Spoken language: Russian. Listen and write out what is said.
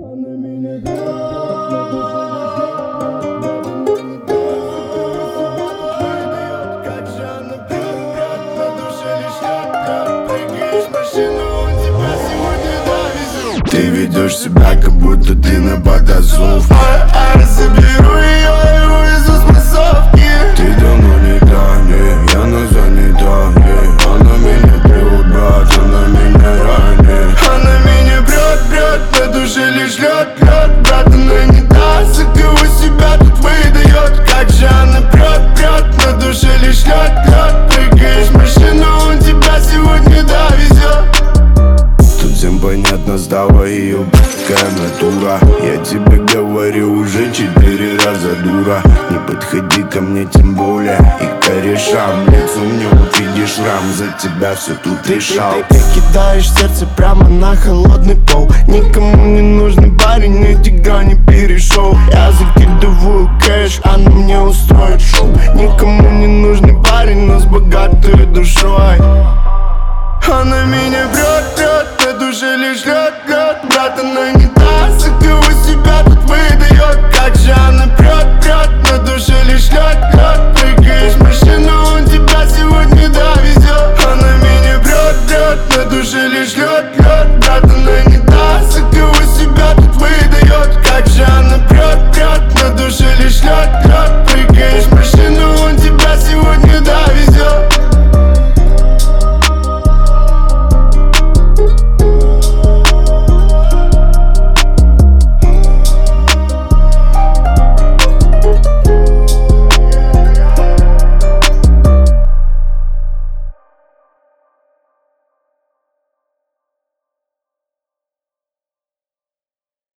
Она меня как же она прет, на душе лишь лед. Прыгаешь в машину, он тебя сегодня довезет. Ты ведешь себя, как будто ты на потасовке. Заберу ее и увезу с массовки. Ты давно не там, я на занятом. Она меня прет, брат, она меня ранит. Она меня прет, на душе лишь лед. Брат, она не та, за кого себя тут выдает. Как же она прет, на душе лишь лед. Прыгаешь в машину, он тебя сегодня довезет. Тут всем понятно, стала ее б***кая натура. Я тебе говорю уже 4 раза, дура. Не подходи ко мне тем более. И корешам лицу мне вот видишь шрам. За тебя все тут решал. Ты кидаешь сердце прямо на холодный пол. Никому не нужный парень, эти грани перешел. Я закидываю кэш, она мне устроит шоу. Никому не нужный парень, но с богатой душой. Она меня прет, на душе лишь лед. Брат, она